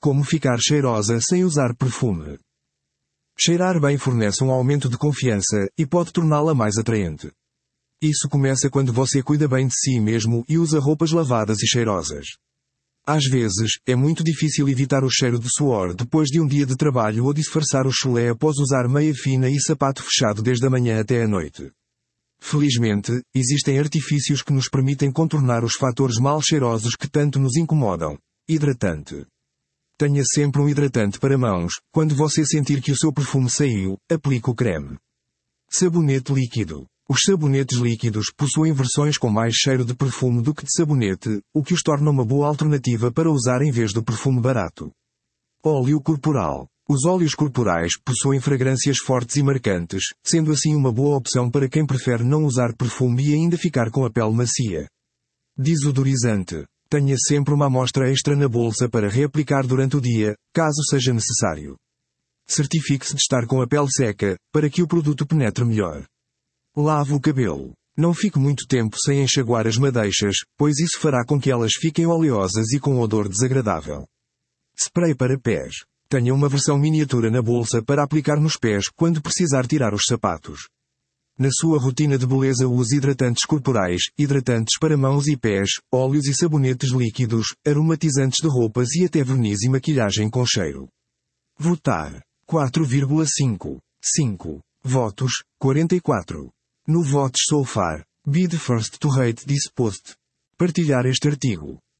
Como ficar cheirosa sem usar perfume. Cheirar bem fornece um aumento de confiança e pode torná-la mais atraente. Isso começa quando você cuida bem de si mesmo e usa roupas lavadas e cheirosas. Às vezes, é muito difícil evitar o cheiro de suor depois de um dia de trabalho ou disfarçar o chulé após usar meia fina e sapato fechado desde a manhã até a noite. Felizmente, existem artifícios que nos permitem contornar os fatores mal cheirosos que tanto nos incomodam. Hidratante. Tenha sempre um hidratante para mãos. Quando você sentir que o seu perfume saiu, aplique o creme. Sabonete líquido. Os sabonetes líquidos possuem versões com mais cheiro de perfume do que de sabonete, o que os torna uma boa alternativa para usar em vez do perfume barato. Óleo corporal. Os óleos corporais possuem fragrâncias fortes e marcantes, sendo assim uma boa opção para quem prefere não usar perfume e ainda ficar com a pele macia. Desodorizante. Tenha sempre uma amostra extra na bolsa para reaplicar durante o dia, caso seja necessário. Certifique-se de estar com a pele seca, para que o produto penetre melhor. Lave o cabelo. Não fique muito tempo sem enxaguar as madeixas, pois isso fará com que elas fiquem oleosas e com odor desagradável. Spray para pés. Tenha uma versão miniatura na bolsa para aplicar nos pés quando precisar tirar os sapatos. Na sua rotina de beleza use hidratantes corporais, hidratantes para mãos e pés, óleos e sabonetes líquidos, aromatizantes de roupas e até verniz e maquilhagem com cheiro. Votar. 4,5. 5. Votos. 44. No Votes So Far. Be the first to rate this post. Partilhar este artigo.